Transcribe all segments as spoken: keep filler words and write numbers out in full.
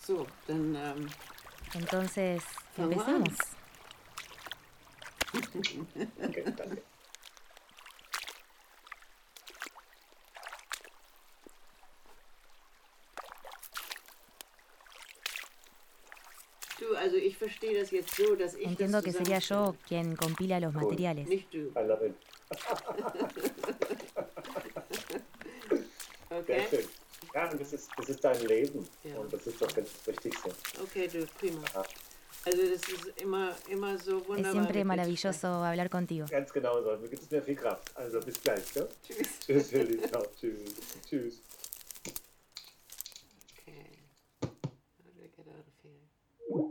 So, dann ähm, Entonces, fangen wir an. empecemos. Okay, danke. Du, also ich verstehe das jetzt so, dass ich Entiendo das que sería yo zusammenstelle. quien compila los Cool. materiales. Nicht du. I love it. Okay? Sehr schön. Ja, und das ist, das ist dein Leben. Ja. Und das ist doch das Wichtigste. Okay, du, prima. Ja. Also das ist immer, immer so Es wunderbar. siempre mit dir zu maravilloso hablar contigo. Ganz genau so. Mir gibt es mir viel Kraft. Also bis gleich, gell? sprechen. Tschüss. Tschüss, ihr Lieben. Ciao. Tschüss. Tschüss. Okay. How do I get out of here?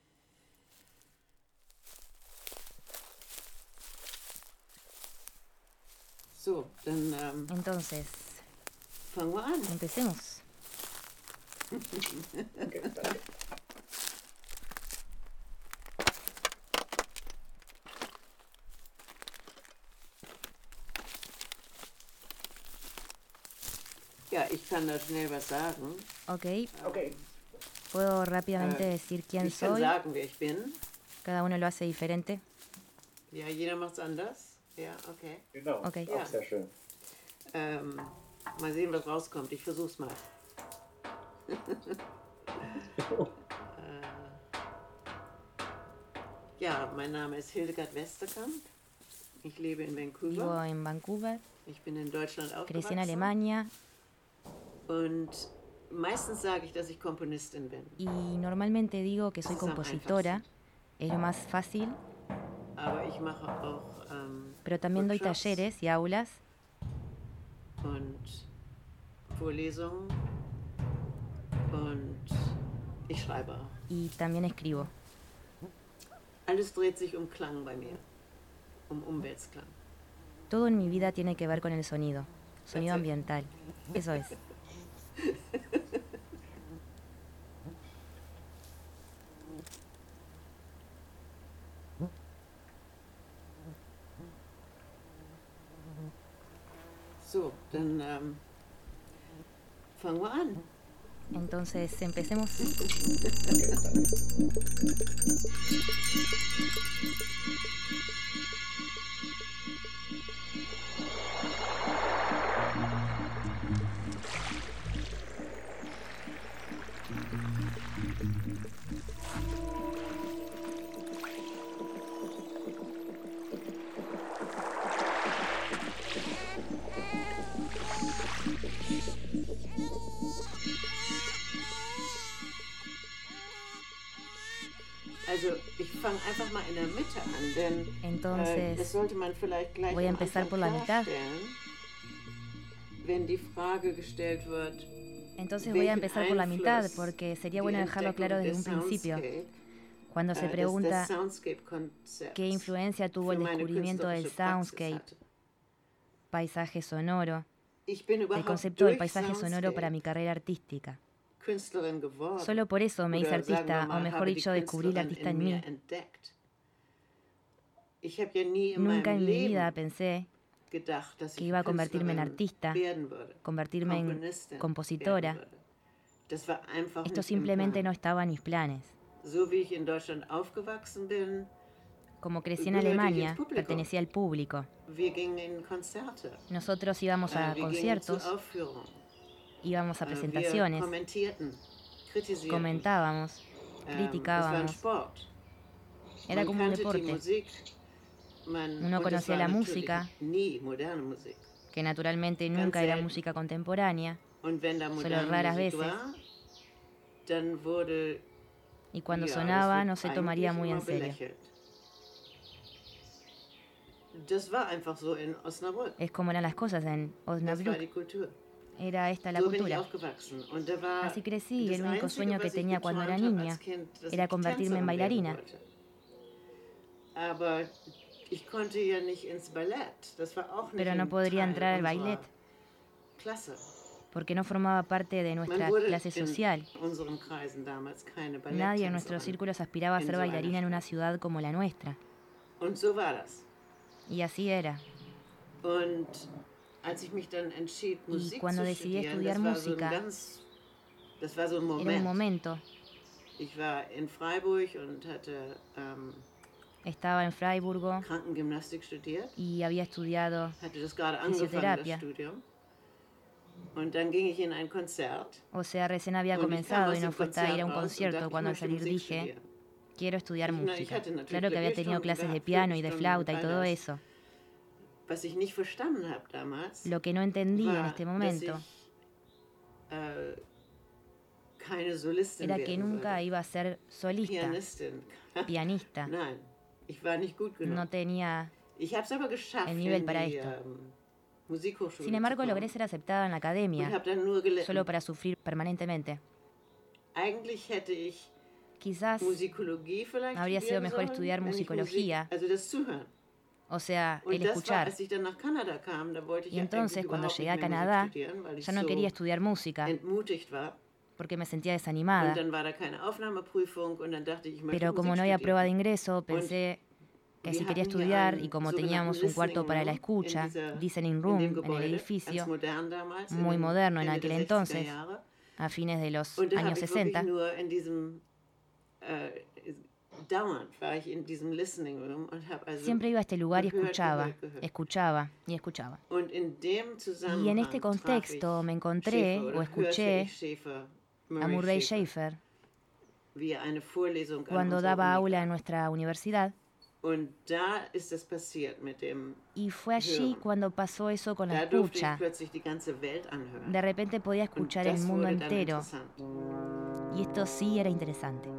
So, dann ähm, Entonces, fangen wir an. empecemos. Okay, danke. Ja, ich kann da schnell was sagen. Ok, Okay. puedo rápidamente Äh, decir quién Ich kann soy. sagen, wer ich bin. Cada uno lo hace diferente. Ja, jeder macht's anders. Ja, okay. Genau. Okay. Auch Ja. sehr schön. Ähm, mal sehen, was rauskommt. Ich versuch's mal. äh, ja, mein Name ist Hildegard Westerkamp. Ich lebe in Vivo Vancouver. en Vancouver, Ich bin in Deutschland crecí en aufgewachsen. Alemania Und meistens sage ich, dass ich Komponistin bin. y normalmente digo que soy Das ist am compositora. Es lo más fácil, Aber ich mache auch ähm, pero también doy Workshops talleres y aulas und Vorlesungen. Und ich schreibe auch. y también escribo. Alles dreht sich um Klang bei mir. Um Umweltklang. Todo en mi vida tiene que ver con el sonido, sonido That's it. ambiental. Eso es. So, dann ähm, fangen wir an. Entonces, empecemos. Okay, danke. Also, ich fange einfach mal in der Mitte an, denn äh, Entonces, das sollte man vielleicht gleich voy a am empezar Anfang por la mitad. klarstellen, wenn die Frage gestellt wird, Entonces voy a welchen empezar por la mitad Einfluss porque sería die bueno dejarlo Entdeckung claro desde des un principio. Soundscape, Cuando äh, se des- pregunta des Soundscape-Konzepts qué influencia tuvo el für meine descubrimiento del künstlerische Praxis soundscape, hatte. paisaje sonoro, Ich bin el überhaupt concepto del durch paisaje sonoro para mi Soundscape carrera artística. Künstlerin geworden. Solo por eso me hice Oder sagen wir artista, o mal, mejor habe die dicho, descubrí la Künstlerin artista en in mí. mir entdeckt. Ich habe ja nie in Nunca meinem en mi vida Leben pensé gedacht, dass que ich iba a convertirme en Künstlerin artista, werden würde, convertirme en Komponistin compositora. werden würde. Das war einfach Esto nicht im simplemente no Plan. estaba en mis planes. So wie ich in Deutschland aufgewachsen bin, Como crecí en Gehörte ich Alemania, ins Publikum. pertenecía al público. wir gingen in Konzerte, Nosotros íbamos äh, a wir gingen zu conciertos, Aufführungen, íbamos a äh, wir presentaciones, kommentierten, kritisierten. comentábamos, Ähm, es war ein criticábamos. Sport. Era Man como un kannte die deporte Musik, man, Uno und es conocía war la natürlich música. nie moderne Musik. que naturalmente nunca era selten. música contemporánea, Und wenn da Solo moderne raras Musik veces. war, dann wurde y cuando ja, sonaba das no wird se tomaría eigentlich muy en immer serio. belächelt. Das war einfach so in Osnabrück. Es como eran las cosas en Das war Osnabrück, die Kultur. era esta la So bin ich cultura. aufgewachsen. Und da war Así crecí y das el único Einzige, sueño que was ich tenía cuando era geträumt habe niña als Kind, dass era ich convertirme en Tänzerin werden bailarina. wollte. Aber ich konnte ja nicht ins Ballett. Das war auch nicht Pero no ein podría Teil entrar al unserer ballet Klasse. porque no formaba parte de Man nuestra wurde clase in social. unseren Kreisen damals keine Nadie en nuestros Balletttänzerin. círculos aspiraba a en ser so einer bailarina en una Stadt. ciudad como la nuestra. Und so war das. Y así era. Und als ich mich dann entschied, Y Musik cuando zu decidí studieren, estudiar das war so ein música, ganz, das war so ein Era un Moment. momento Ich war in Freiburg und hatte ähm, Estaba en Freiburgo Krankengymnastik studiert. y había estudiado Hatte das gerade angefangen, das fisioterapia. Studium. Und dann ging ich in ein Konzert. O sea, recién había Und ich kam comenzado aus y dem no fue hasta ir a un Konzert raus und concierto dachte, cuando al ich möchte salir Musik dije, studieren. quiero estudiar Ich meine, ich música. hatte natürlich Claro que había tenido Klavierstunden clases de gehabt, piano y de Flötenstunden flauta y und todo all das. eso. Was ich nicht verstanden habe damals, Lo que no entendí en war, este dass momento ich äh, keine Solistin era que werden nunca würde. iba a ser solista, Pianistin. pianista. Nein, ich war nicht gut genug. No tenía Ich habe es aber geschafft, el nivel in para die esto. ähm, Musikhochschule Sin embargo, zu logré kommen ser aceptada en la und academia, habe dann nur gelitten. solo para sufrir permanentemente. Eigentlich hätte ich Quizás, Musikologie vielleicht habría sido studieren mejor sollen, estudiar wenn ich musicología. Musik, also das Zuhören. o sea, Und el das war, escuchar. als ich dann nach Kanada kam, da wollte ich Y ja entonces, eigentlich cuando überhaupt llegué a nicht mehr Musik Canadá, studieren, weil ich ya no so quería estudiar música, entmutigt war. porque me sentía Und desanimada. dann war da keine Aufnahmeprüfung und dann dachte ich, ich möchte Pero como Musik no había prueba de studieren. ingreso, pensé que si Wir quería hatten hier estudiar einen y como sogenannten teníamos un cuarto Listening para la Room in escucha, dieser- listening in room dem en el Gebäude, edificio, ganz modern damals, in muy den moderno en Ende aquel der entonces, sechziger Jahre. a fines de los Und da habe años ich wirklich sesenta, nur in diesem, äh, dauernd war ich in diesem Listening Room und habe also siempre iba a este lugar y gehört, escuchaba, gehört, gehört. escuchaba y escuchaba. Und in dem Zusammenhang Y en este traf contexto ich me encontré Schäfer, o oder escuché hörte ich Schäfer, a Murray Schafer wie er eine Vorlesung an cuando unserer daba Uni aula gab. en nuestra universidad, Und da ist es passiert mit dem y fue allí Hören. cuando pasó eso con la Da durfte ich escucha. plötzlich die ganze Welt anhören. De repente podía Und escuchar el das mundo wurde dann entero, interessant. y esto sí era interesante.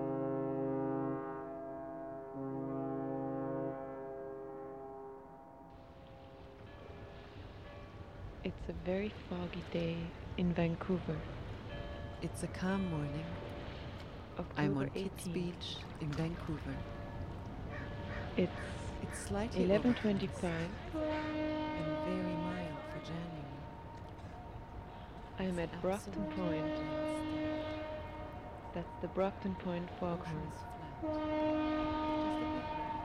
It's a very foggy day in Vancouver. It's a calm morning. I'm on Kids Beach in Vancouver. It's It's slightly eleven overcast twenty-five. and very mild for January. I'm at Brockton Absolutely Point. still. That's the Brockton Point Foghorn. Ocean's flat.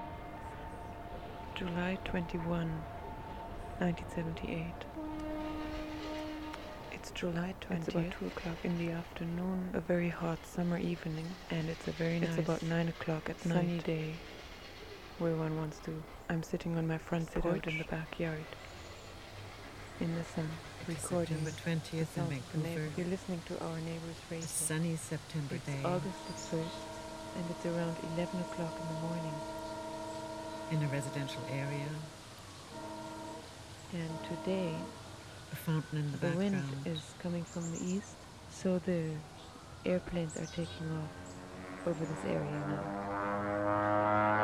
July twenty-first, nineteen seventy-eight. It's July twentieth. It's about two o'clock in the afternoon, a very hot summer evening, and it's a very nice, it's about nine o'clock at night, sunny day, where one wants to. I'm sitting on my front porch in the backyard, in the sun, recording. September twentieth in the sounds of the neighbor. Vancouver. You're listening to our neighbor's A radio. sunny September It's day August the first, and it's around eleven o'clock in the morning. in a residential area. And today, A fountain in the the wind background. is coming from the east, so the airplanes are taking off over this area now.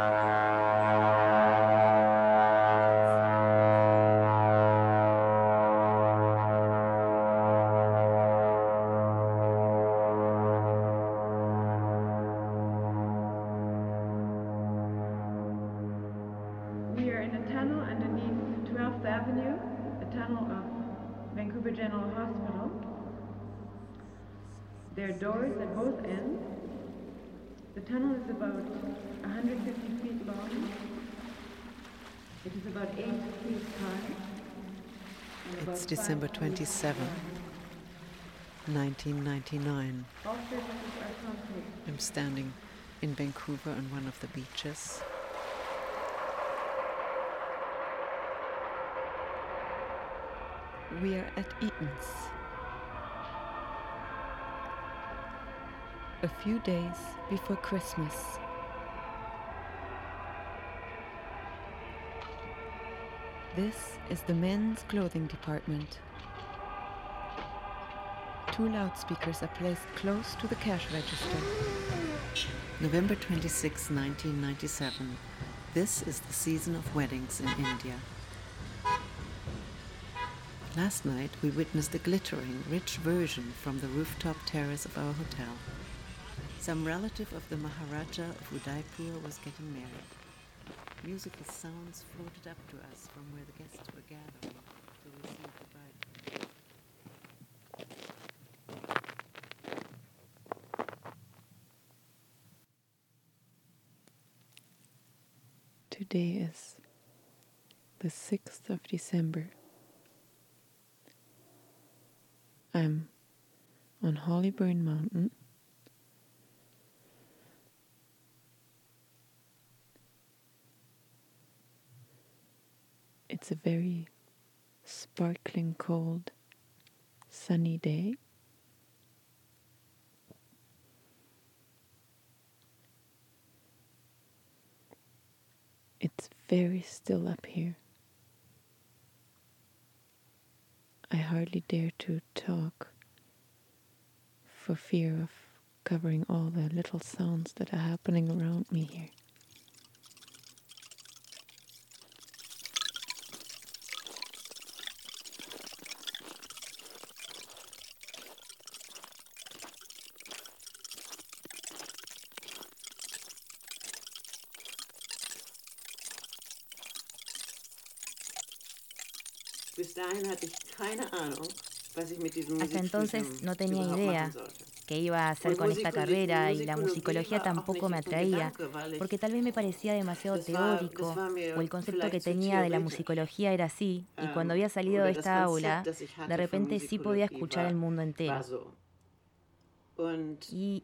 We are in a tunnel underneath twelfth Avenue, a tunnel of Vancouver General Hospital. There are doors at both ends. The tunnel is about one hundred fifty feet long. It is about eight feet high. and about It's five December feet twenty-seventh, nineteen ninety-nine. wide. All surfaces are concrete. I'm standing in Vancouver on one of the beaches. We are at Eaton's. A few days before Christmas. This is the men's clothing department. Two loudspeakers are placed close to the cash register. November twenty-sixth, nineteen ninety-seven. This is the season of weddings in India. Last night we witnessed a glittering, rich version from the rooftop terrace of our hotel. Some relative of the Maharaja of Udaipur was getting married. Musical sounds floated up to us from where the guests were gathering to receive the bride. Today is the sixth of December. I'm on Hollyburn Mountain It's a very sparkling, cold, sunny day. It's very still up here. I hardly dare to talk for fear of covering all the little sounds that are happening around me here. Hasta entonces no tenía idea qué iba a hacer con esta carrera y la musicología tampoco me atraía, porque tal vez me parecía demasiado teórico o el concepto que tenía de la musicología era así, y cuando había salido de esta aula, de repente sí podía escuchar el mundo entero. Y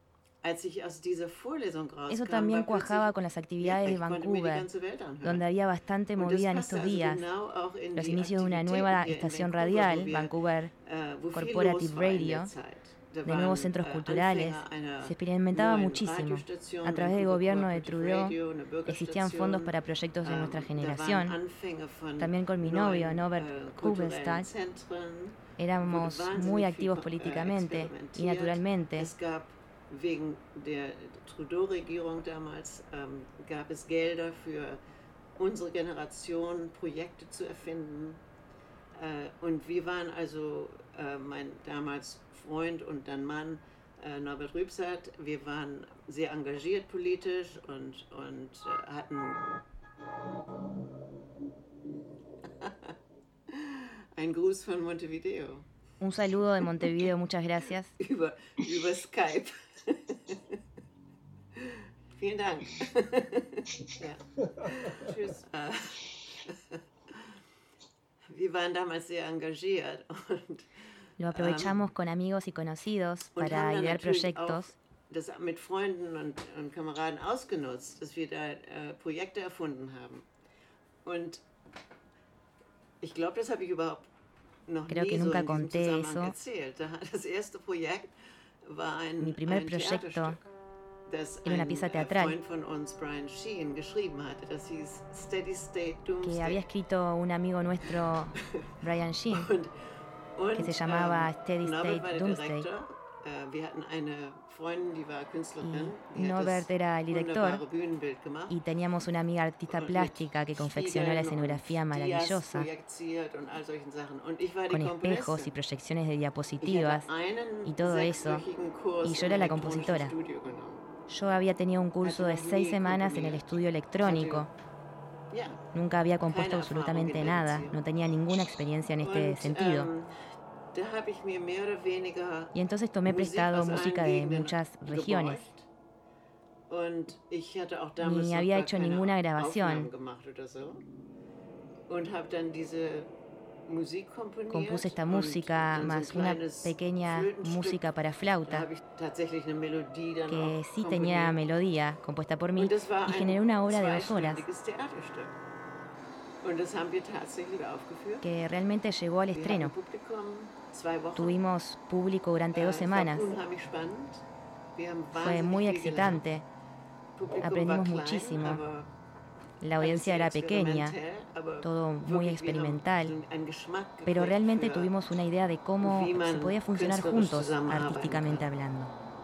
eso también cuajaba con las actividades de Vancouver, donde había bastante movida en estos días, los inicios de una nueva estación radial, Vancouver Corporative Radio, de nuevos centros culturales. Se experimentaba muchísimo. A través del gobierno de Trudeau existían fondos para proyectos de nuestra generación. También con mi novio, Norbert Kubelstad, éramos muy activos políticamente y naturalmente. Wegen der Trudeau-Regierung damals ähm, gab es Gelder für unsere Generation, Projekte zu erfinden. Äh, und wir waren also, äh, mein damals Freund und dann Mann, äh, Norbert Rübsath, wir waren sehr engagiert politisch und, und äh, hatten ein Gruß von Montevideo. Un saludo de Montevideo, muchas gracias. über, über Skype. Vielen Dank. Ja. Tschüss. Wir waren damals sehr engagiert. Und, Lo aprovechamos um, con amigos y conocidos para idear proyectos. Das mit Freunden und, und Kameraden ausgenutzt, dass wir da äh, Projekte erfunden haben. Und ich glaube, das habe ich überhaupt noch Creo nie que so nunca in diesem conté Zusammenhang eso. erzählt. Das erste Projekt war ein, Mi primer ein proyecto Theaterstück, das era una ein pieza äh, teatral Freund von uns, Brian Sheen, geschrieben hatte. Das hieß Steady State que Doomsday. había escrito un amigo nuestro, Brian Sheen, Und, und, que se llamaba ähm, Steady Norbert State war der Doomsday. Director. Äh, wir hatten eine Freundin, die war Künstlerin. Y Die hat Norbert das era el director wunderbare Bühnenbild gemacht. y teníamos una amiga artista plástica que confeccionó la escenografía maravillosa, con espejos y proyecciones de diapositivas y todo eso, y yo era la compositora. Yo había tenido un curso de seis semanas en el estudio electrónico. Nunca había compuesto absolutamente nada, no tenía ninguna experiencia en este sentido. Y entonces tomé prestado música de muchas regiones. Ni había hecho ninguna grabación. Compuse esta música más una pequeña música para flauta que sí tenía melodía compuesta por mí y generé una obra de dos horas que realmente llegó al estreno. Tuvimos público durante dos semanas. Fue muy excitante. Aprendimos muchísimo. La audiencia era pequeña, todo muy experimental, pero realmente tuvimos una idea de cómo se podía funcionar juntos, artísticamente hablando.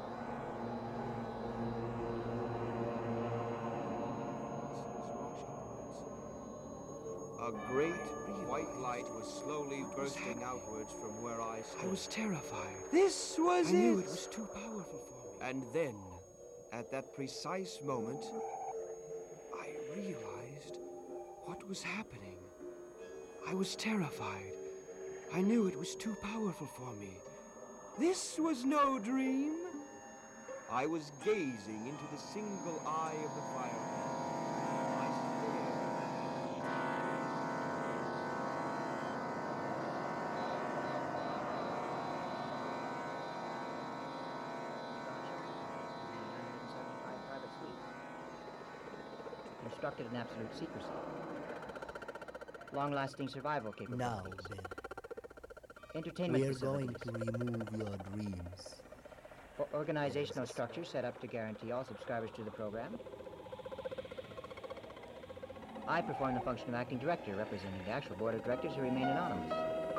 A great white light was slowly bursting outwards from where I stood. I was terrified. This was it. I knew it was too powerful for me. And then, at that precise moment, I realized what was happening. I was terrified. I knew it was too powerful for me. This was no dream. I was gazing into the single eye of the fire. Constructed in absolute secrecy. long-lasting survival capabilities. Now, Ben, Entertainment we are facilities. going to remove your dreams. O- organizational structure set up to guarantee all subscribers to the program. I perform the function of acting director, representing the actual board of directors who remain anonymous.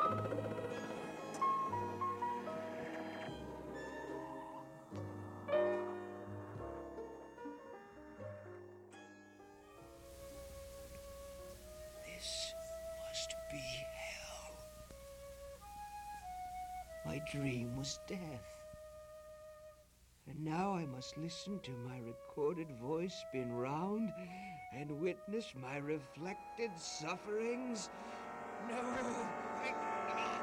This must be hell. My dream was death. And now I must listen to my recorded voice spin round and witness my reflected sufferings? No, I cannot.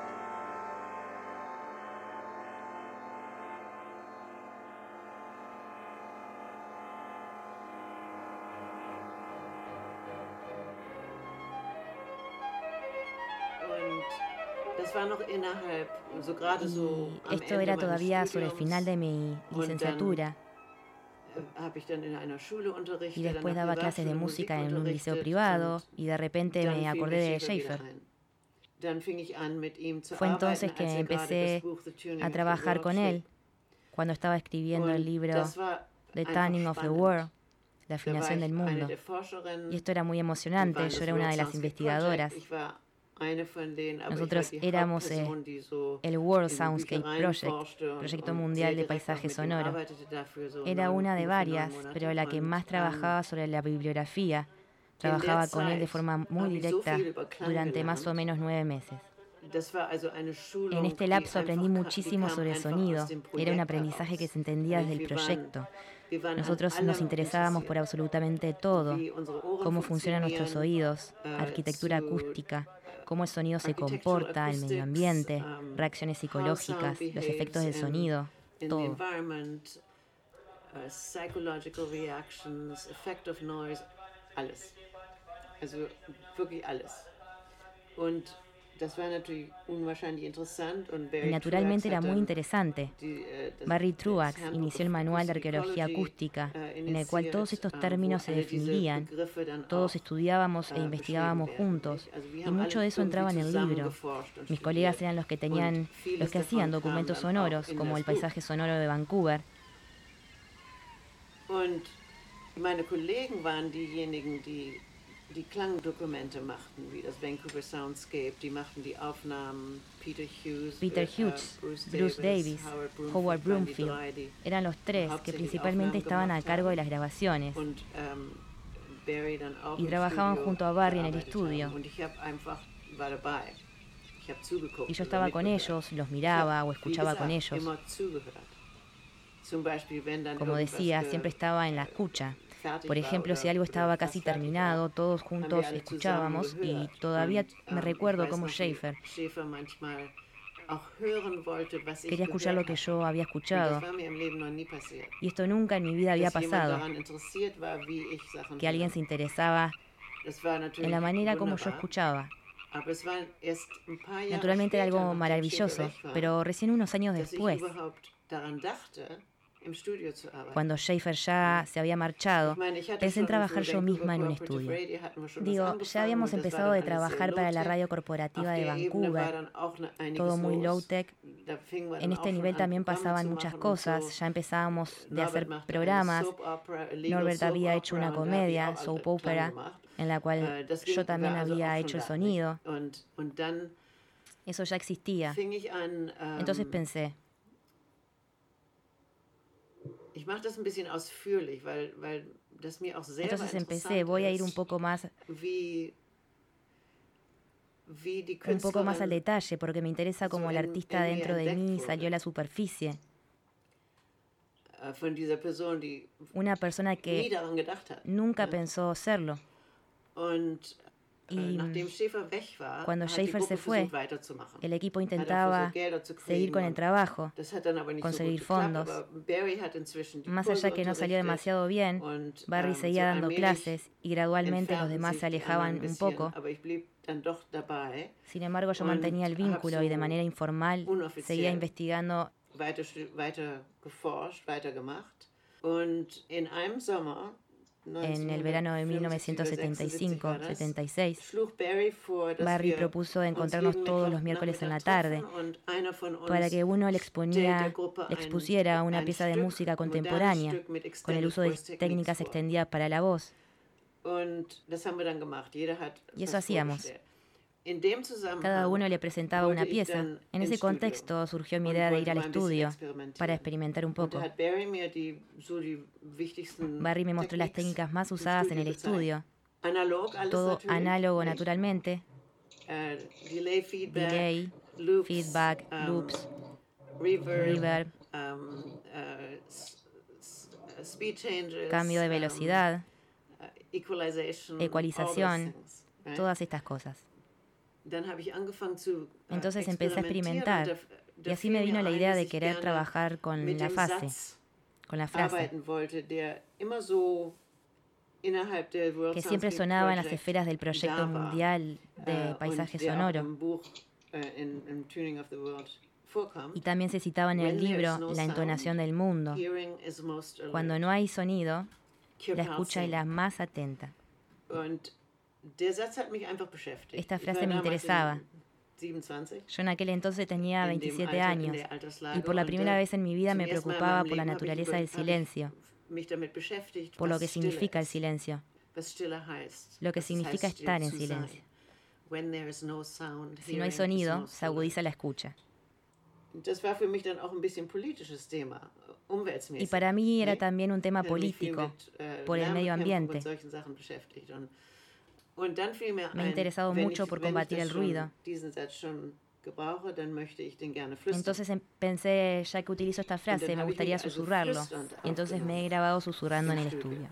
Das war noch innerhalb, so gerade so am Y esto Ende era meines todavía sobre el Studiums. final de mi licenciatura. Habe ich dann in einer Schule unterrichtet, Y en después einer daba clases de Privatschule música en un Musik liceo unterrichtet privado und y de repente dann me fiel acordé mir de Schäfer wieder Schaeffer. ein. Dann fing ich an, mit ihm zu Fue entonces arbeiten, que als er gerade empecé das Buch The Tuning a of the trabajar World con él schrieb. cuando estaba escribiendo el Und libro das war The einfach Tuning of the spannend. World, la Da war afinación ich del eine mundo. der Forscherinnen, Y esto era muy wir emocionante, waren yo das era una World de las Soundscape investigadoras. Project. Ich war eine von denen, aber Nosotros ich war die éramos eh, Hauptperson, die so el World in den Soundscape Büchereien Project, forschte und- proyecto und mundial sehr de direkt auch paisaje mit ihm sonoro. arbeitete dafür so Era neun- una de ungefähr neun varias, Monate. pero la que Und, más ähm, trabajaba sobre la bibliografía. Trabajaba con él de forma muy directa durante más o menos nueve meses. das war also eine Schulung, En este die lapso aprendí einfach ka- muchísimo die kam sobre einfach sonido. aus dem Era un Projekt aprendizaje que heraus. se entendía desde el Wir waren- proyecto. wir waren an Nosotros allem nos interesábamos por interessiert. absolutamente todo, Wie unsere Ohren cómo funcionan nuestros funktionieren, oídos, äh, arquitectura zu acústica, cómo el sonido se architectural comporta, el medio ambiente, acoustics, um, reacciones how psicológicas, sound los efectos del behaves sonido, in the todo. environment, uh, psychological reactions, effect of noise, alles. Also wirklich alles. Und das war natürlich unwahrscheinlich interessant und Barry Y naturalmente Truax era hat muy dann interesante. die, äh, das- Barry das Truax Handbuch inició el of manual de Acoustic arqueología Ecology, acústica, äh, en el cual todos initiiert, estos ähm, términos wo se alle diese definirían, Begriffe dann todos auch, estudiábamos e äh, investigábamos beschrieben werden, juntos, nicht? Also wir y haben mucho de alles eso entraba en el irgendwie libro. zusammengeforscht und Mis colegas studiert. eran los que tenían, Und vieles los que davon hacían kam documentos dann auch sonoros, in como das el Buch. paisaje sonoro de Vancouver. Und meine Kollegen waren diejenigen, die die Klangdokumente machten, wie das Vancouver Soundscape, die machten die Aufnahmen, Peter Hughes, Peter äh, Hughes, Bruce, Bruce Davis, Davis, Howard Broomfield, Howard waren die Broomfield, drei, die eran los tres que hauptsächlich principalmente Aufnahmen estaban a gemacht cargo de haben. las grabaciones. Und, ähm, Barry dann auch Y im trabajaban Studio junto a Barry en el gearbeitet estudio. haben. Und ich hab einfach, war dabei. Ich hab zugeguckt Y yo oder estaba con mitgehört. ellos, los Ich miraba hab, o wie escuchaba con gesagt, ellos. immer zugehört. Zum Beispiel, wenn dann Como irgendwas decía, ge- siempre estaba en la escucha. fertig Por war ejemplo, oder- si algo oder estaba fast casi fertig terminado, war, todos haben wir juntos alle escuchábamos zusammen y gehört. todavía Und, me ähm, recuerdo ich weiß cómo noch, wie Schaeffer Schäfer manchmal auch hören wollte, was ich quería escuchar lo que gehört yo había hatte. Und escuchado. das war mir im Leben noch nie passiert. Y esto nunca en mi vida había Dass jemand pasado, daran interessiert war, wie ich Sachen que alguien höre. se interesaba Das war natürlich en la manera como yo wunderbar, escuchaba. aber es war erst ein paar Jahre Naturalmente era später, algo nachdem maravilloso, Schäfer weg war, pero recién unos años dass ich después, überhaupt daran dachte, im Studio zu arbeiten. cuando Schaeffer ya se había marchado, Ich meine, ich hatte pensé en schon trabajar für yo Vancouver misma en un Cooperative estudio. Radio hatten wir schon was Digo, ya angefangen habíamos und das war empezado dann de alles sehr trabajar para la low-tech. radio corporativa Auf de der Ebene war Vancouver, dann auch ne- einiges todo muy los. low-tech. Da fingen wir En dann este auch schon nivel an, también Programme pasaban zu muchas machen und cosas, so. ya empezábamos de Norbert hacer machte eine programas. Soap Opera, Legal Norbert Soap había hecho Opera, una und da habe ich comedia, auch soap Klang opera, gemacht. en la cual Äh, das yo ging- también war also había auch hecho schon el da, sonido. nicht? Und, und dann Eso ya existía. fing ich an, ähm, Entonces pensé, ich mache das ein bisschen ausführlich, weil, weil das mir auch selber entonces empecé, interessant voy a ir un ist, poco más, wie, wie die un poco más al Künstlerin detalle, porque me interesa cómo el en- artista en mir dentro de mí entdeckt salió a wurde. la superficie. äh, von dieser Person, die Una persona nie que daran gedacht hat. nunca ne? pensó serlo. Und äh, Y nachdem Schäfer weg war, cuando hat die Schaeffer Gruppe se fue, versucht weiterzumachen. el equipo Hat auch intentaba versucht, Gelder zu seguir kriegen con el und trabajo, das hat dann aber nicht conseguir so gut geklappt, fondos. aber Barry hat inzwischen die Más Kurse allá que no salió unterrichtet demasiado bien, und, Barry ähm, seguía so dando allmählich clases y gradualmente los entfernten demás sich se die alejaban anderen ein un bisschen, poco. aber ich blieb dann doch dabei, Sin embargo, yo und mantenía el hab vínculo y de so manera informal seguía unoffiziell investigando. weiter, stu- weiter geforscht, weiter gemacht. Und in einem Sommer en el verano de mil novecientos setenta y cinco setenta y seis, Barry propuso encontrarnos todos los miércoles en la tarde para que uno le, exponía, le expusiera una pieza de música contemporánea con el uso de técnicas extendidas para la voz. Y eso hacíamos. Cada uno le presentaba una pieza. En ese contexto surgió mi idea de ir al estudio para experimentar un poco. Barry me mostró las técnicas más usadas en el estudio. Todo análogo naturalmente. Delay, feedback, loops, reverb, cambio de velocidad, ecualización, todas estas cosas. Entonces empecé a experimentar y así me vino la idea de querer trabajar con la fase, con la frase, que siempre sonaba en las esferas del proyecto mundial de paisaje sonoro. Y también se citaba en el libro la entonación del mundo. Cuando no hay sonido, la escucha es la más atenta. Esta frase me interesaba. Yo en aquel entonces tenía veintisiete años y por la primera vez en mi vida me preocupaba por la naturaleza del silencio, por lo que significa el silencio, lo que significa estar en silencio. Si no hay sonido, se agudiza la escucha. Y para mí era también un tema político, por el medio ambiente. Me ha interesado mucho por combatir el ruido. Entonces pensé, ya que utilizo esta frase, me gustaría susurrarlo. Y entonces me he grabado susurrando en el estudio.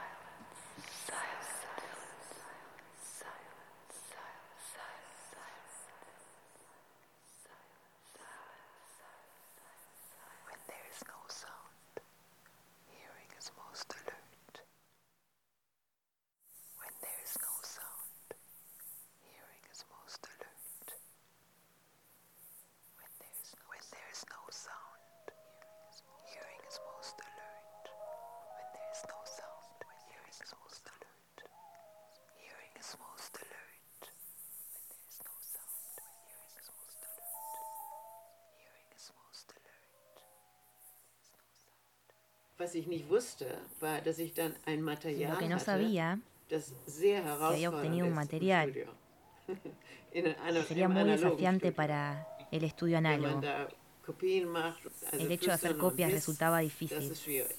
Lo que no sabía es que había obtenido un material que sería muy desafiante para el estudio análogo. El hecho de hacer copias resultaba difícil.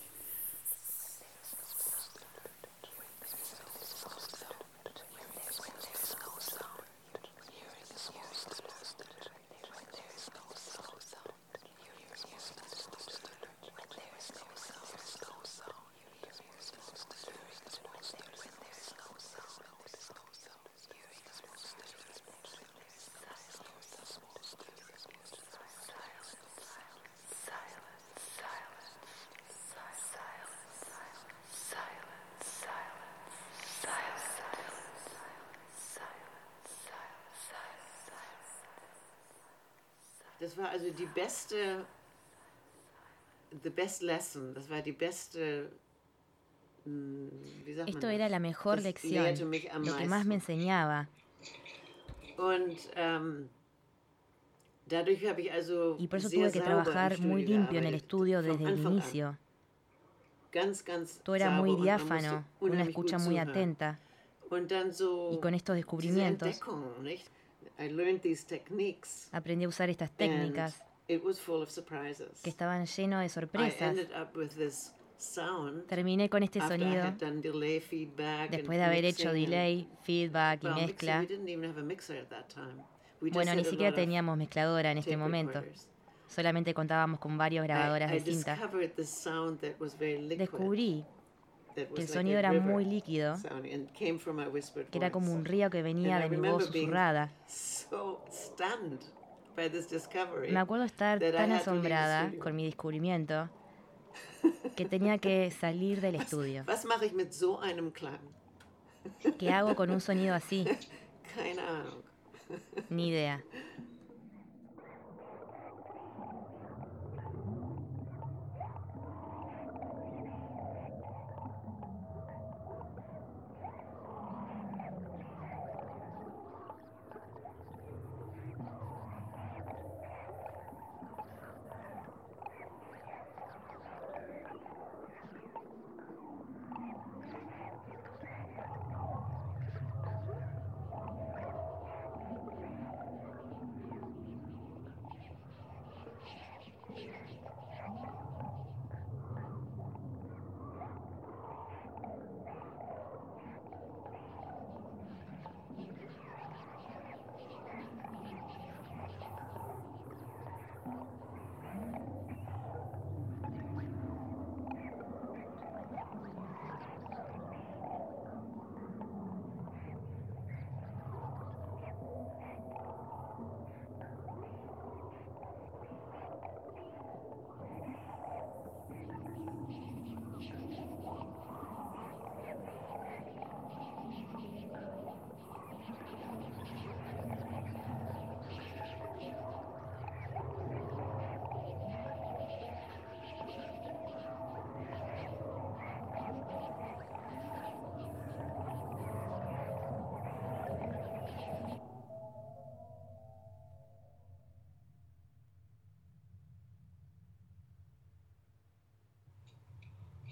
Das war also die beste, the best lesson, das war die beste, wie sagt man Esto era la mejor lección, lo que más me enseñaba. Und, um, dadurch habe ich also y por eso tuve que trabajar muy limpio en el estudio desde el inicio. Ganz, ganz Todo era muy diáfano, una escucha muy atenta. Y con estos descubrimientos aprendí a usar estas técnicas que estaban llenas de sorpresas. Terminé con este sonido después de haber hecho delay, feedback y mezcla. Bueno, ni siquiera teníamos mezcladora en este momento. Solamente contábamos con varias grabadoras de cinta. Descubrí que el sonido era muy líquido, que era como un río que venía de mi voz susurrada. Me acuerdo estar tan asombrada con mi descubrimiento que tenía que salir del estudio. ¿Qué hago con un sonido así? Ni idea.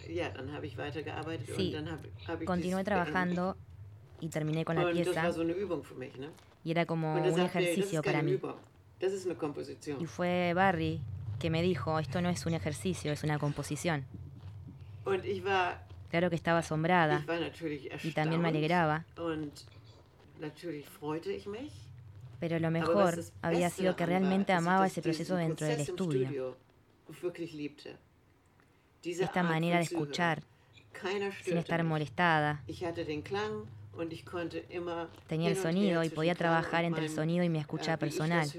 Sí, continué trabajando y terminé con la pieza y era como un ejercicio para mí. Y fue Barry que me dijo, esto no es un ejercicio, es una composición. Claro que estaba asombrada y también me alegraba. Pero lo mejor había sido que realmente amaba ese proceso dentro del estudio. Esta manera de escuchar, sin estar molestada. Tenía el sonido y podía trabajar entre el sonido y mi escucha personal.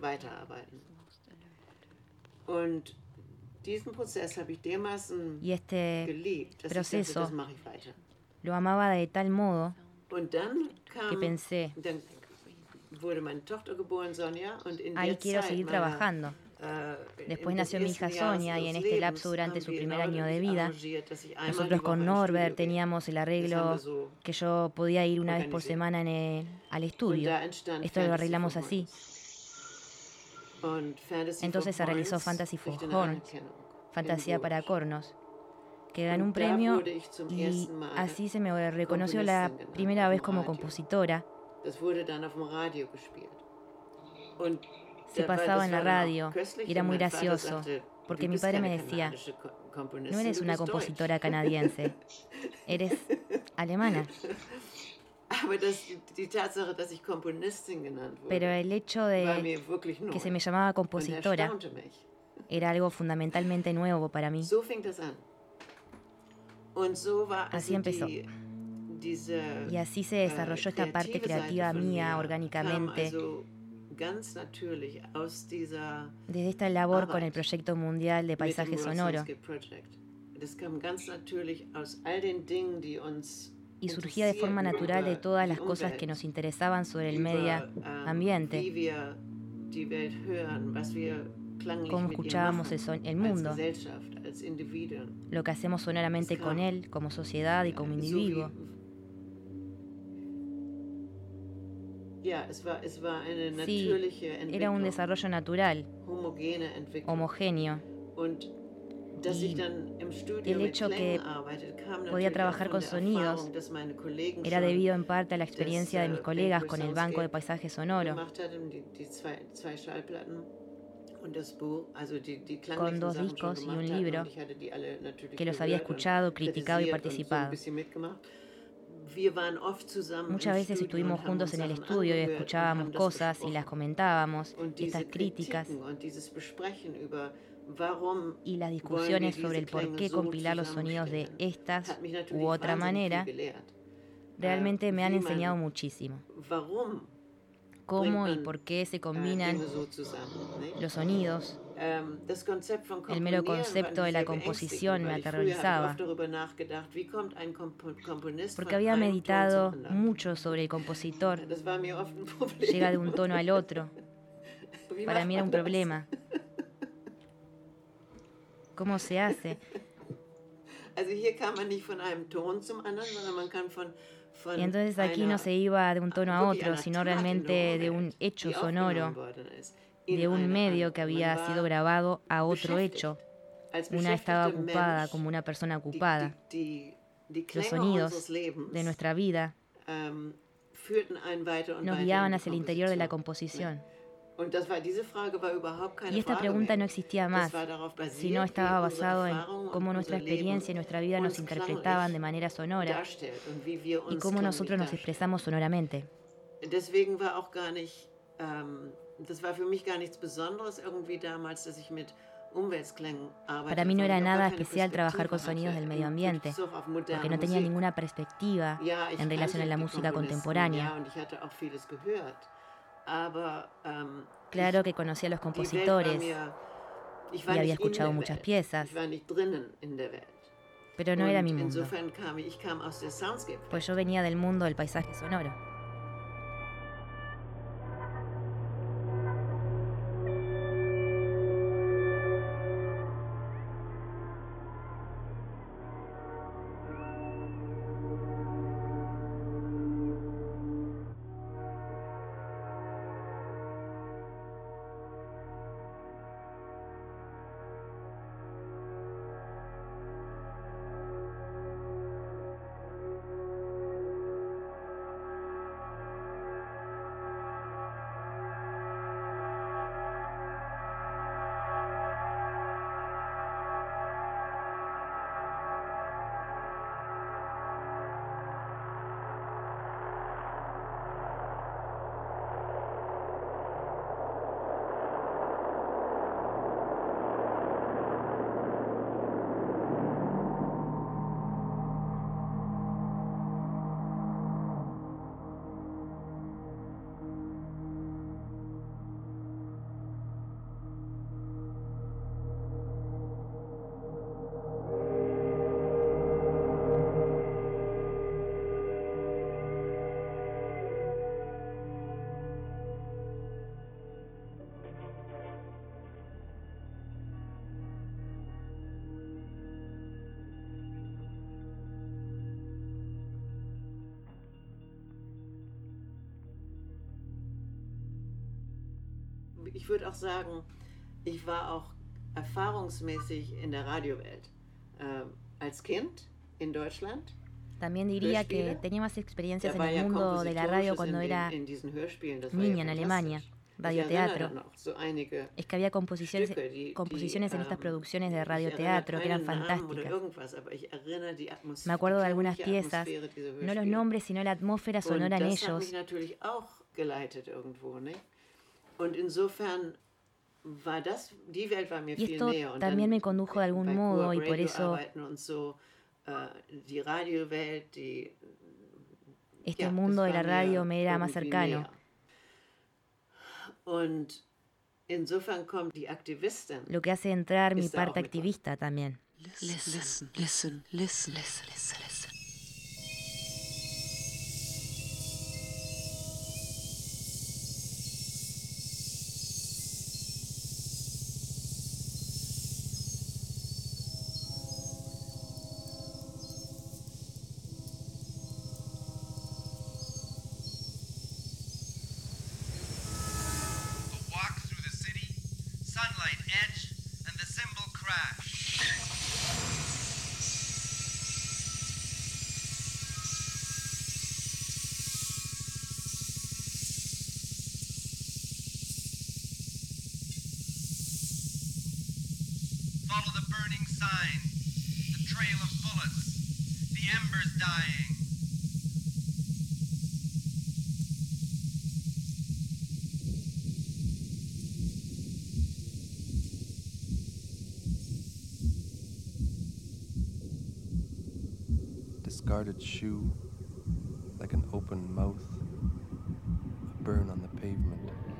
Y este proceso lo amaba de tal modo que pensé, ahí quiero seguir trabajando. Después nació mi hija Sonia y en este lapso durante su primer año de vida, nosotros con Norbert teníamos el arreglo que yo podía ir una vez por semana en el, al estudio. Esto lo arreglamos así. Entonces se realizó Fantasy for Horns, Fantasía para cornos, que ganó un premio y así se me reconoció la primera vez como compositora. Se pasaba en la radio y era muy gracioso, porque mi padre me decía, no eres una compositora canadiense, eres alemana. Pero el hecho de que se me llamaba compositora era algo fundamentalmente nuevo para mí. Así empezó. Y así se desarrolló esta parte creativa mía orgánicamente. Desde esta labor con el proyecto mundial de paisaje sonoro. Y surgía de forma natural de todas las cosas que nos interesaban sobre el medio ambiente. Cómo escuchábamos el, son el mundo, lo que hacemos sonoramente con él, como sociedad y como individuo. Sí, era un desarrollo natural, homogéneo. Y el hecho que podía trabajar con sonidos era debido en parte a la experiencia de mis colegas con el Banco de Paisaje Sonoro, con dos discos y un libro que los había escuchado, criticado y participado. Muchas veces estuvimos juntos en el estudio y escuchábamos cosas y las comentábamos, estas críticas y las discusiones sobre el por qué compilar los sonidos de estas u otra manera realmente me han enseñado muchísimo. Cómo y por qué se combinan los sonidos. El mero concepto de la composición me aterrorizaba, porque había meditado mucho sobre el compositor. Llega de un tono al otro. Para mí era un problema. ¿Cómo se hace? Y entonces aquí no se iba de un tono a otro, sino realmente de un hecho sonoro, de un medio que había sido grabado a otro hecho. Una estaba ocupada como una persona ocupada. Los sonidos de nuestra vida nos guiaban hacia el interior de la composición. Y esta pregunta no existía más, sino estaba basado en cómo nuestra experiencia y nuestra vida nos interpretaban de manera sonora y cómo nosotros nos expresamos sonoramente. Para mí no era nada especial trabajar con sonidos del medio ambiente, porque no tenía ninguna perspectiva en relación a la música contemporánea. Claro que conocía a los compositores y había escuchado muchas piezas, pero no era mi mundo, pues yo venía del mundo del paisaje sonoro. ich würde auch sagen, ich war auch erfahrungsmäßig in der Radiowelt. Äh, als Kind in Deutschland. También diría que tenía más experiencias en el mundo de la radio cuando era niña en Alemania, radioteatro. Es que había composiciones, composiciones en estas producciones de radioteatro que eran fantásticas. Me acuerdo de algunas piezas, no los nombres, sino la atmósfera sonora en ellos. Y esto también me condujo de algún modo y por eso este mundo de la radio me era más cercano. Lo que hace entrar mi parte activista también. Listen, listen, listen, listen, listen, listen. Follow the burning sign, the trail of bullets, the embers dying. Discarded shoe, like an open mouth, a burn on the pavement.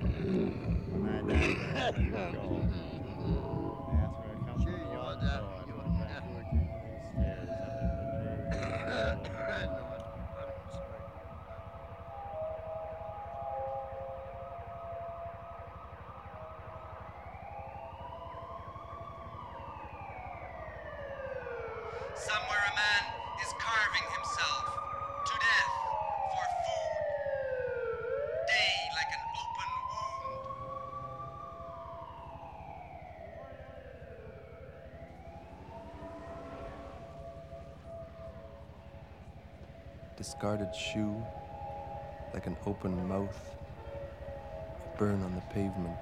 Somewhere a man is carving himself to death for food. Day like an open wound. Discarded shoe, like an open mouth, a burn on the pavement.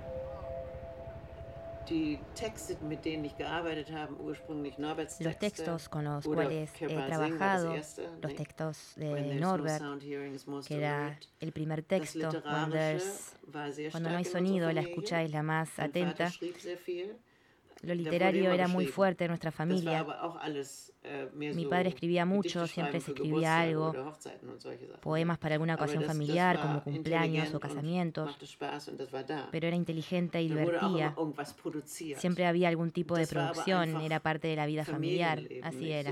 Los textos con los cuales he trabajado, los textos de Norbert, que era el primer texto, Wonders, cuando no hay sonido, la escucha es la más atenta. Lo literario era muy fuerte en nuestra familia. Mi padre escribía mucho, siempre se escribía algo, poemas para alguna ocasión familiar, como cumpleaños o casamientos, pero era inteligente y divertía. Siempre había algún tipo de producción, era parte de la vida familiar, así era.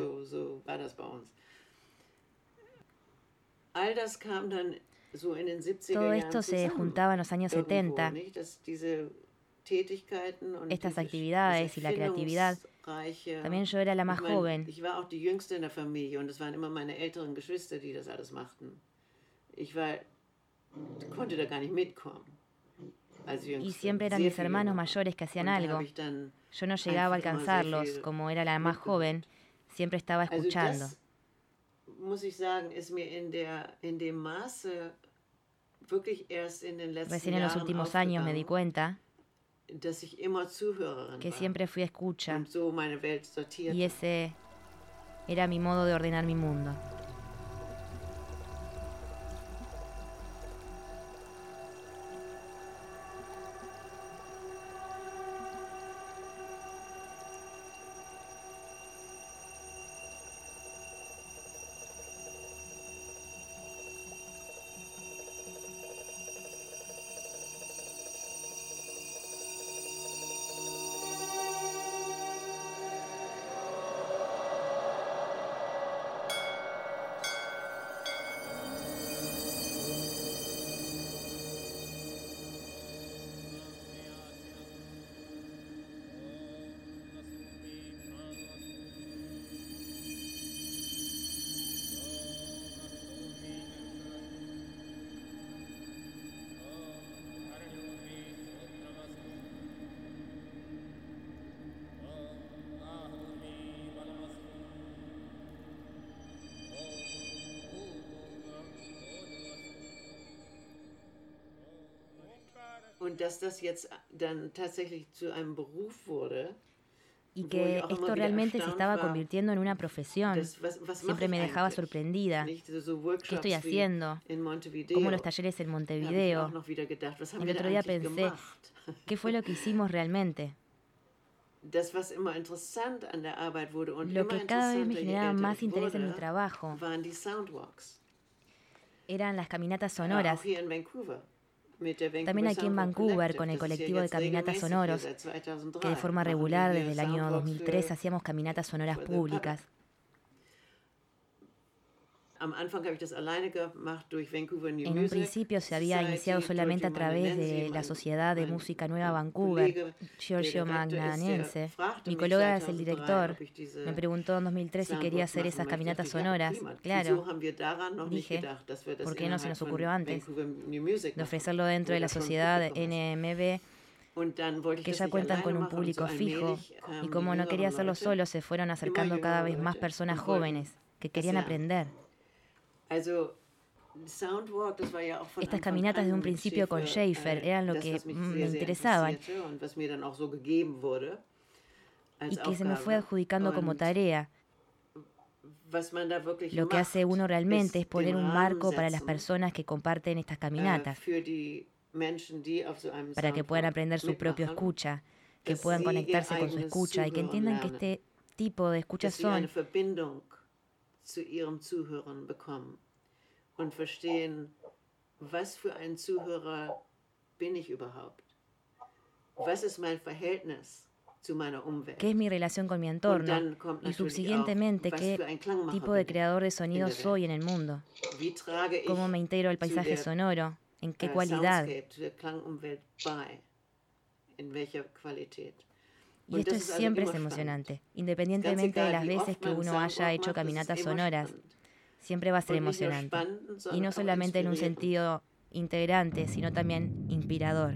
Todo esto se juntaba en los años setenta. Estas actividades y la creatividad. También yo era la más joven. Y siempre eran mis hermanos mayores que hacían algo. Yo no llegaba a alcanzarlos, como era la más joven, siempre estaba escuchando. Recién en los últimos años me di cuenta que siempre fui escucha y ese era mi modo de ordenar mi mundo. Und dass das jetzt dann tatsächlich zu einem Beruf wurde. Y que esto realmente se estaba convirtiendo en una profesión. Siempre me dejaba sorprendida. ¿Qué estoy haciendo? Como los talleres en Montevideo. El otro día pensé, ¿qué fue lo que hicimos realmente? Lo que cada vez me generaba más interés en mi trabajo eran las caminatas sonoras. También aquí en Vancouver, con el colectivo de caminatas sonoros, que de forma regular desde el año dos mil tres hacíamos caminatas sonoras públicas. En un principio se había iniciado solamente a través de la Sociedad de Música Nueva Vancouver, Giorgio Magnanense. Mi colega es el director. Me preguntó en dos mil tres si quería hacer esas caminatas sonoras. Claro, dije, ¿por qué no se nos ocurrió antes? De ofrecerlo dentro de la Sociedad N M B, que ya cuentan con un público fijo, y como no quería hacerlo solo, se fueron acercando cada vez más personas jóvenes que querían aprender. Estas caminatas de un principio con Schaeffer eran lo que me interesaban y que se me fue adjudicando como tarea. Lo que hace uno realmente es poner un marco para las personas que comparten estas caminatas, para que puedan aprender su propia escucha, que puedan conectarse con su escucha y que entiendan que este tipo de escuchas son zu ihrem Zuhören bekommen und verstehen, was für ein Zuhörer bin ich überhaupt? Was ist mein Verhältnis zu meiner Umwelt? ¿Qué es mi relación con mi entorno? Y subsiguientemente, ¿qué tipo de creador de sonido soy en el mundo? ¿Cómo me integro al paisaje sonoro? ¿En qué cualidad? Y esto siempre es emocionante, independientemente de las veces que uno haya hecho caminatas sonoras, siempre va a ser emocionante. Y no solamente en un sentido integrante, sino también inspirador.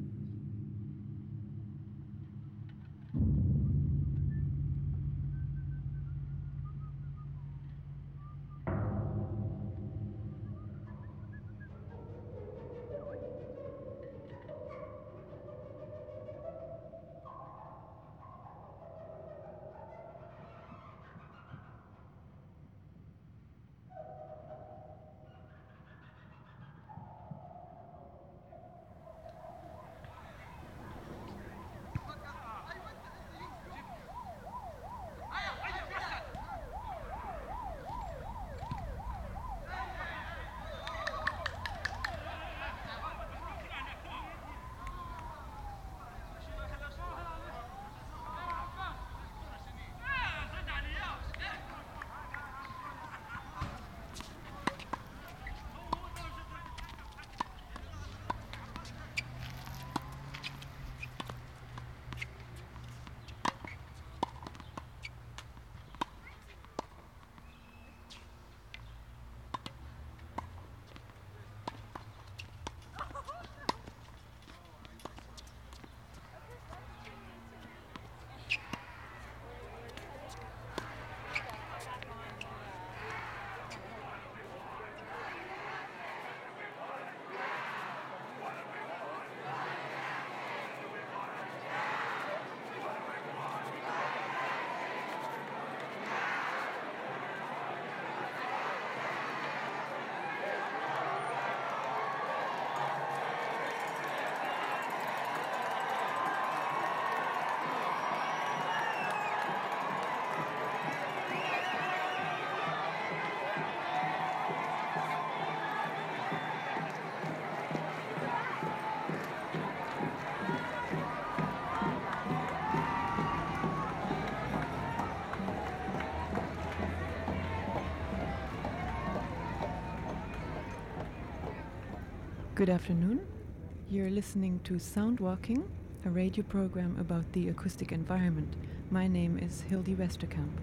Good afternoon. You're listening to Soundwalking, a radio program about the acoustic environment. My name is Hildy Westerkamp.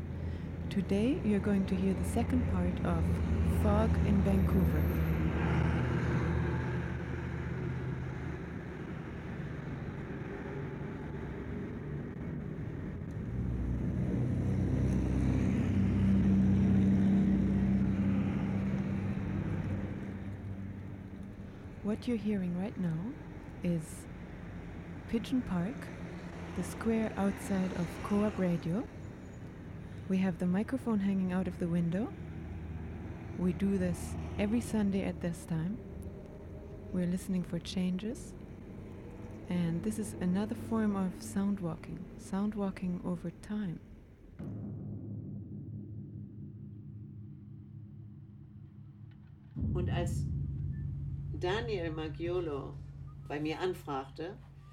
Today you're going to hear the second part of Fog in Vancouver. What you're hearing right now is Pigeon Park, the square outside of Co-op Radio. We have the microphone hanging out of the window. We do this every Sunday at this time. We're listening for changes. And this is another form of sound walking, sound walking over time. Und als Daniel Maggiolo bei mir anfragte,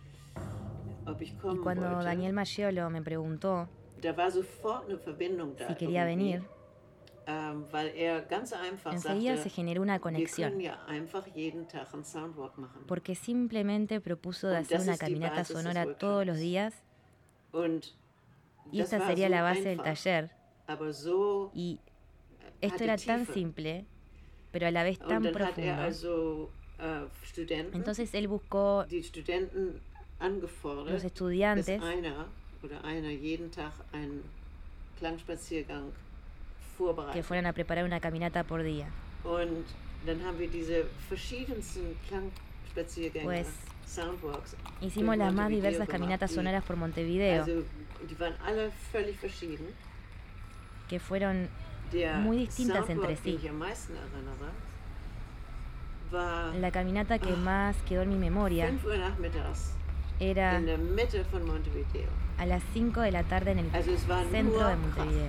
ob ich kommen y cuando wollte, Daniel Maggiolo me preguntó da war sofort eine Verbindung da si quería venir, ähm, weil er ganz einfach enseguida sagte, se generó una wir conexión, können ja einfach jeden Tag einen Soundwalk machen. porque simplemente propuso de Und hacer das una ist die caminata Basis des sonora Workshops. todos los días, Und y das esta war sería so la base del einfach, taller. aber so Y esto hatte era tan Tiefe. simple, pero a la vez Und tan dann hat er profundo. also äh, Studenten, Entonces él buscó die Studenten angefordert, los estudiantes dass einer oder einer jeden Tag einen Klangspaziergang vorbereitet. que fueran a preparar una caminata por día. Und dann haben wir diese verschiedensten Klangspaziergänge, Pues Soundwalks, hicimos durch las más Montevideo diversas gemacht, caminatas die- sonoras por Montevideo, Also, die waren alle völlig verschieden. que fueron Der muy distintas Soundwalk, entre den sí. ich am meisten erinnere, war La caminata que más quedó en mi memoria fünf Uhr nachmittags era in der Mitte von Montevideo. a las cinco de la tarde en el Also es war centro nur de Montevideo.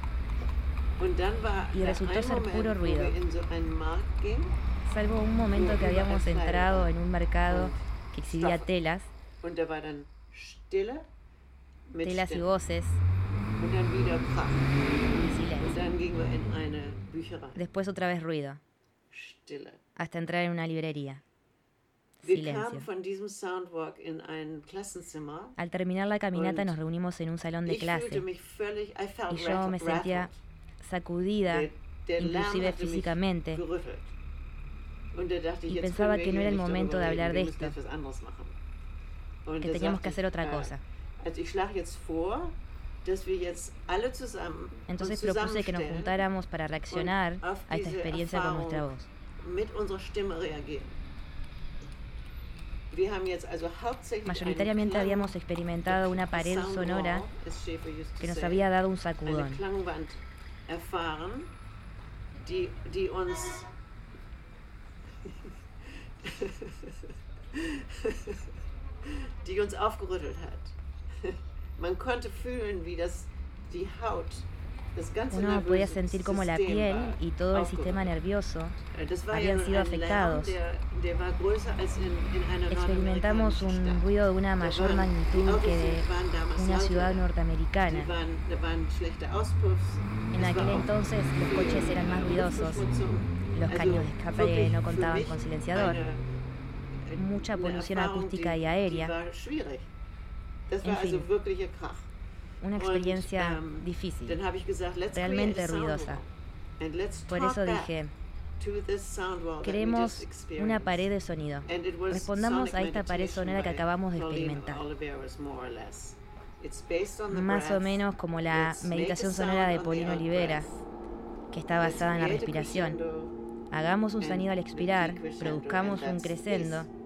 Und dann war Y da resultó ein ser Moment, puro wo ruido. wir in so einen Markt gingen Salvo un momento que habíamos entrado en un mercado que exhibía Stoffe. telas, und da war dann Stille mit telas y Stimmen. voces, Und dann wieder Krach. y Und silencio. dann gingen wir in eine Bücherei. Después otra vez ruido, Stille. hasta entrar en una librería. Wir Silencio. kamen von diesem Soundwalk in ein Klassenzimmer. Al terminar la caminata Und nos reunimos en un salón de Ich fühlte clase mich völlig, I felt y yo me rattled- sentía rattled. sacudida, Der, der Lärm inclusive hatte mich físicamente, gerüttelt. Und da dachte ich, y jetzt pensaba können wir que no hier era el nicht momento darüber de hablar reden, de wir müssen esto, etwas anderes machen. Und que da teníamos sagte que hacer ich, otra äh, cosa. Also ich schlage jetzt vor, dass wir jetzt alle zusammen Entonces uns propuse que nos zusammenstellen juntáramos para reaccionar und auf a esta diese experiencia con Erfahrung nuestra voz. mit unserer Stimme reagieren. Wir haben jetzt also hauptsächlich Mayoritariamente einen Klang- habíamos experimentado una pared Soundwall, sonora as Schäfer used to que nos say, había dado un eine sacudón. Klangwand erfahren, die, die uns die uns aufgerüttelt hat. Man konnte fühlen, wie das die Haut, das ganze Uno podía nervöse sentir como la System piel war y todo el aufgerüttelt. sistema nervioso Das war habían ja sido ein Lärm, afectados. der, der war größer als in, in einer Experimentamos nordamerikanischen un Stadt. ruido de una Da mayor waren- die magnitud Autos que de waren damals una lauter. ciudad norteamericana. Die waren, da waren schlechte Auspuffs. En Es aquel war auch entonces los viel, coches eran más äh, ruidosos, Luftverschmutzung. los Also caños de escape wirklich no für contaban mich con silenciador, eine- mucha eine polución Erfahrung, acústica die, y aérea, die war schwierig. Das En war also fin. wirklicher Krach. una Und, experiencia ähm, difícil, Dann habe ich gesagt, let's realmente create a ruidosa. soundwall. And let's Por talk eso back dije, to this soundwall that we queremos just experienced. una pared de sonido. And it was Respondamos Sonic a esta pared Meditation sonora que by acabamos de Paulina experimentar. Oliveros, more or less. It's based on the Más o breath. menos como la Let's make a meditación sound sonora de on the Paulina out Olivera, breath. que está Let's basada en la create a respiración. crescendo Hagamos un and sonido al expirar, decrescendo, produzcamos and un that's crescendo this.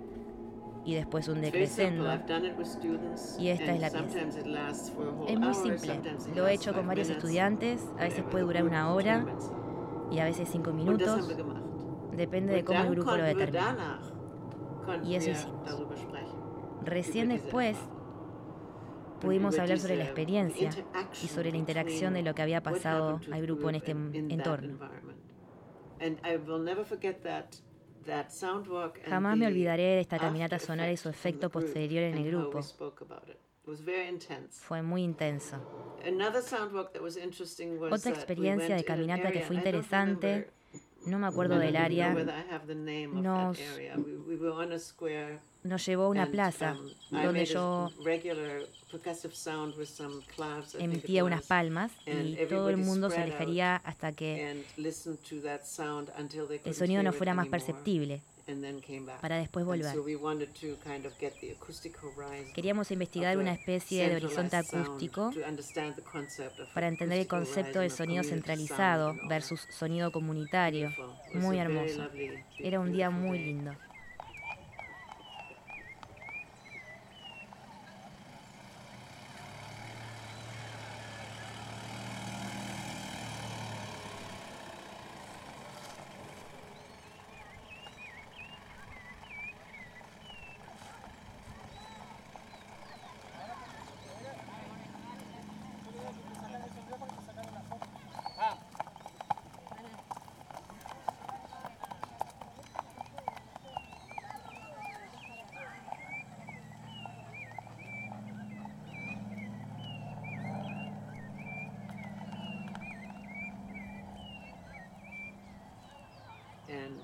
y después un It's very simple. decrescendo. I've done it with students, Y esta and es la pieza. sometimes it lasts for a whole Es muy hour, simple, sometimes it lo he lasts hecho con five varios minutes, estudiantes, a veces whatever puede the durar group una hora determines. y a veces cinco Und das minutos, haben wir gemacht. depende de Und cómo el dann grupo lo konnten wir determina. danach konnten Y eso wir hicimos. darüber sprechen. Recién über diese después Erfahrung. pudimos über hablar sobre la diese experiencia y interaction sobre la interacción between de lo que había what pasado happened to al the grupo en group este in- in that entorno. environment. And I will never forget that, that soundwalk and Jamás me the olvidaré de esta caminata after sonora y su effect from efecto the group posterior en el and how grupo. we spoke about it. It was very intense. Fue muy intenso. Another soundwalk that was interesting was Otra that we experiencia went de in an caminata que area, fue I don't interesante, remember- no me acuerdo I del don't even área, know whether I have the name of nos- that area. We, we were on a square nos llevó a una and, plaza um, I donde made a yo regular percussive sound with some claps, I think it emitía unas was, palmas and y todo el everybody mundo se spread out alejaría hasta que and listened to that sound until they el couldn't sonido no hear it fuera más anymore, perceptible, and then came back. para después And volver. so we wanted to kind of get the acoustic horizon Queríamos investigar of una a especie de horizonte centralized sound acústico to understand the concept of para entender el acoustic concepto del horizon of sonido community centralizado sound and all versus sonido comunitario. Beautiful. It was Muy a very hermoso. lovely, Era un día beautiful muy day. lindo.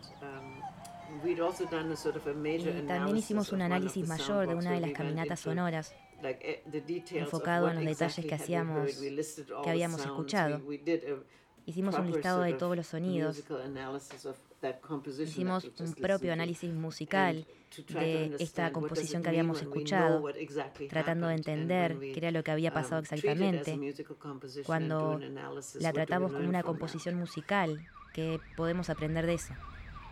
Y también hicimos un análisis mayor de una de las caminatas sonoras, enfocado en los detalles que hacíamos, que habíamos escuchado. Hicimos un listado de todos los sonidos. Hicimos un propio análisis musical de esta composición que habíamos escuchado, tratando de entender qué era lo que había pasado exactamente. Cuando la tratamos como una composición musical, ¿qué podemos aprender de eso?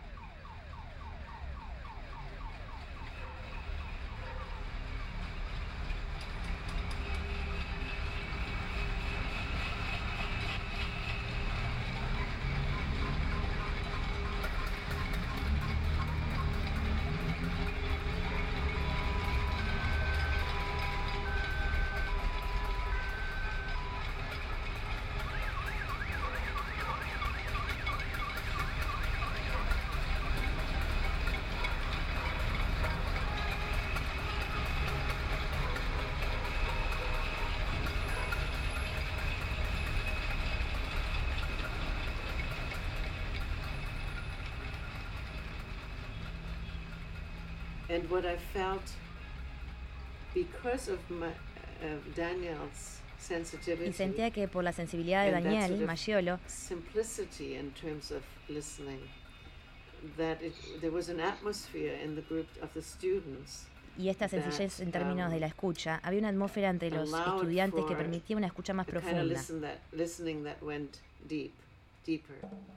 And what I felt, because of my, uh, Daniel's sensitivity, y sentía que por la sensibilidad de Daniel sort of Masciolo, simplicity in terms of listening, that it, there was an atmosphere in the group of the students, y esta sencillez en términos de la escucha, había una atmósfera entre los estudiantes que permitía una escucha más profunda. Listen that, listening that went deep, deeper.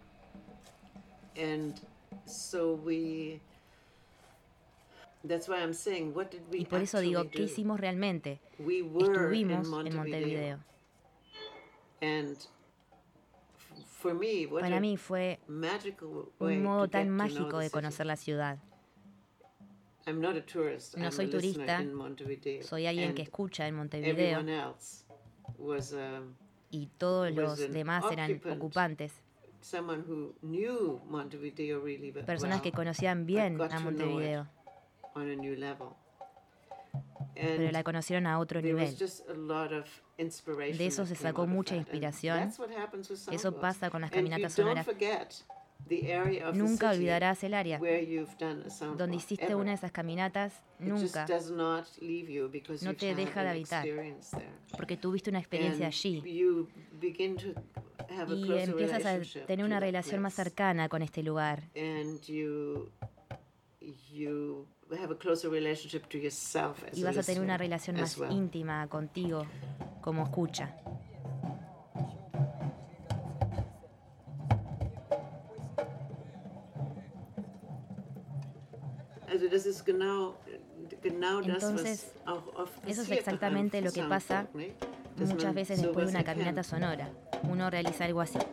And so we That's why I'm saying, what did we y por eso digo, ¿qué hicimos realmente? Estuvimos en Montevideo. And for me, what Para mí fue un modo tan mágico de conocer la ciudad. I'm not a tourist. No soy turista, soy alguien que escucha en Montevideo. Was, um, y todos los demás eran ocupantes. Who Montevideo really Personas well, que conocían bien a Montevideo. On a new level. Pero la conocieron a otro nivel. De eso se sacó mucha inspiración. Eso pasa con las caminatas sonoras. Nunca olvidarás el área donde hiciste una de esas caminatas. Nunca. No te deja de habitar, porque tuviste una experiencia allí. Y empiezas a tener una relación más cercana con este lugar. Y vas a tener una relación más well. íntima contigo como escucha. Entonces, eso es exactamente lo que pasa muchas veces después de una caminata sonora. Uno realiza algo así.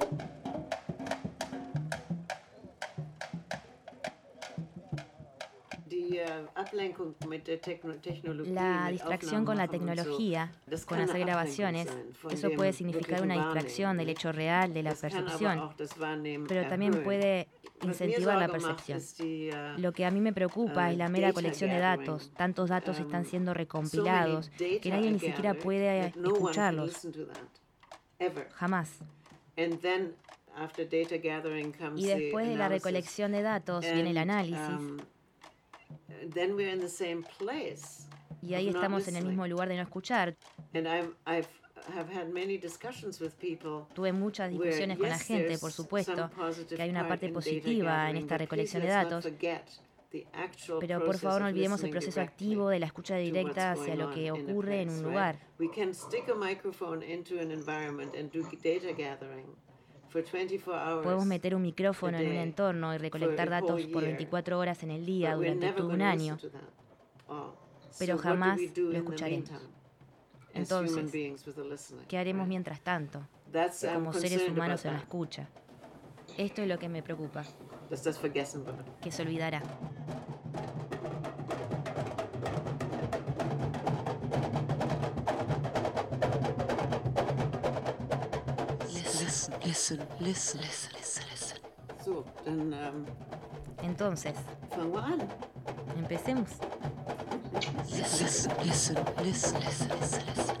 La distracción con la tecnología, con hacer grabaciones, eso puede significar una distracción del hecho real, de la percepción, pero también puede incentivar la percepción. Lo que a mí me preocupa es la mera colección de datos. Tantos datos están siendo recompilados que nadie ni siquiera puede escucharlos. Jamás. Y después de la recolección de datos viene el análisis. Then we're in the same place. Y ahí estamos en el mismo lugar de no escuchar. And I've, I've have had many discussions with people. Tuve muchas discusiones con la gente, por supuesto, que hay una parte positiva en esta recolección de datos. Pero por favor no olvidemos el proceso activo de la escucha directa hacia lo que ocurre en un lugar. Podemos meter un micrófono en un entorno y recolectar datos por veinticuatro horas en el día durante todo un año, pero jamás lo escucharemos. Entonces, ¿qué haremos mientras tanto, como seres humanos en la escucha? Esto es lo que me preocupa, que se olvidará. Listen, listen, listen, listen, listen. So, then, um, Entonces, empecemos. Listen, listen, listen, listen, listen, listen.